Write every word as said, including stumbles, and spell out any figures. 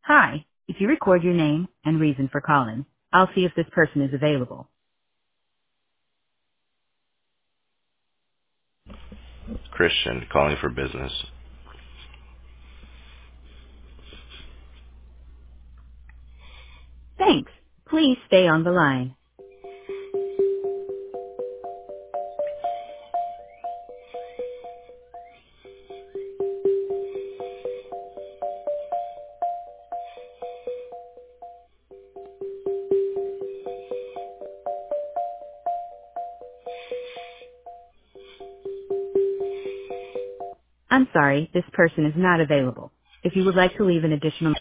Hi, if you record your name and reason for calling, I'll see if this person is available. Christian calling for business. Thanks. Please stay on the line. I'm sorry, this person is not available. If you would like to leave an additional